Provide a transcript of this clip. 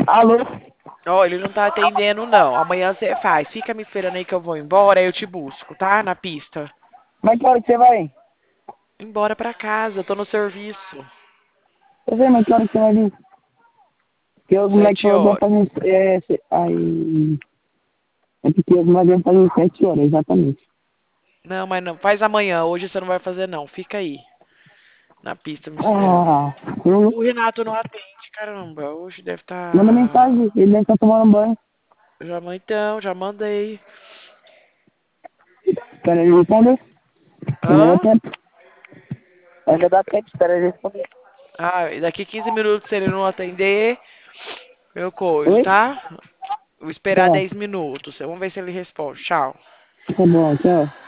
Alô? Ó, ele não tá atendendo, não. Amanhã você faz. Fica me esperando aí que eu vou embora, aí eu te busco, tá? Na pista. Mas que hora que você vai? Embora pra casa, eu tô no serviço. Eu sei, mas que hora que você vai vir? Porque os moleques Sete falaram que horas. vai fazer. Aí. É porque os moleques vão fazer 7 horas, exatamente. Não, mas não. Faz amanhã. Hoje você não vai fazer, não. Fica aí, na pista me esperando. Ah, eu O Renato não atende, caramba. Hoje deve manda estar. mensagem, ele deve estar tomando banho. Já mandei. Espera ele responder. Ainda dá Hã? tempo. Ainda dá tempo, espera ele responder. Ah, e daqui 15 minutos, se ele não atender, eu coiso, Oi? tá? Vou esperar Tchau. 10 minutos. Vamos ver se ele responde. Tchau. Tá bom, tchau.